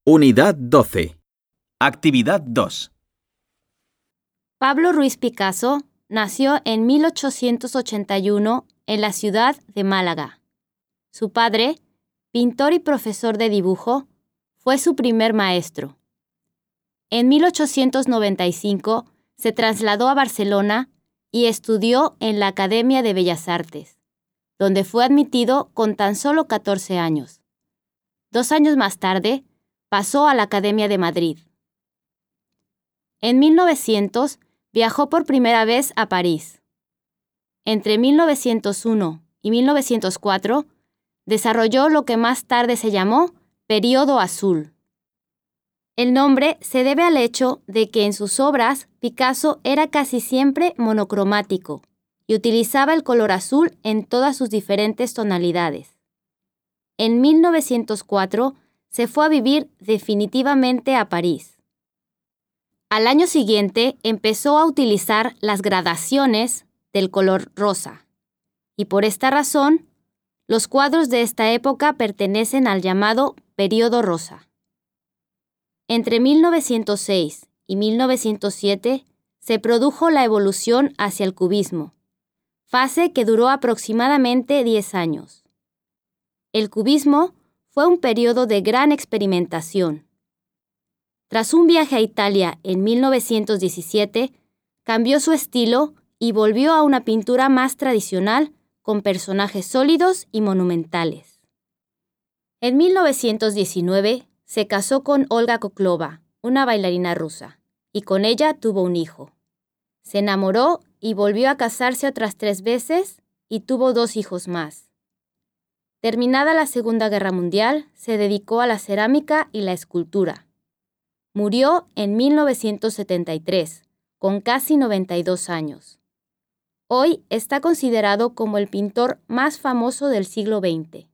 Unidad 12. Actividad 2. Pablo Ruiz Picasso nació en 1881 en la ciudad de Málaga. Su padre, pintor y profesor de dibujo, fue su primer maestro. En 1895 se trasladó a Barcelona y estudió en la Academia de Bellas Artes, donde fue admitido con tan solo 14 años. 2 años más tarde, pasó a la Academia de Madrid. En 1900 viajó por primera vez a París. Entre 1901 y 1904 desarrolló lo que más tarde se llamó Período Azul. El nombre se debe al hecho de que en sus obras Picasso era casi siempre monocromático y utilizaba el color azul en todas sus diferentes tonalidades. En 1904 se fue a vivir definitivamente a París. Al año siguiente empezó a utilizar las gradaciones del color rosa, y por esta razón, los cuadros de esta época pertenecen al llamado Período Rosa. Entre 1906 y 1907 se produjo la evolución hacia el cubismo, fase que duró aproximadamente 10 años. El cubismo fue un periodo de gran experimentación. Tras un viaje a Italia en 1917, cambió su estilo y volvió a una pintura más tradicional con personajes sólidos y monumentales. En 1919 se casó con Olga Koklova, una bailarina rusa, y con ella tuvo un hijo. Se enamoró y volvió a casarse otras 3 veces y tuvo 2 hijos más. Terminada la Segunda Guerra Mundial, se dedicó a la cerámica y la escultura. Murió en 1973, con casi 92 años. Hoy está considerado como el pintor más famoso del siglo XX.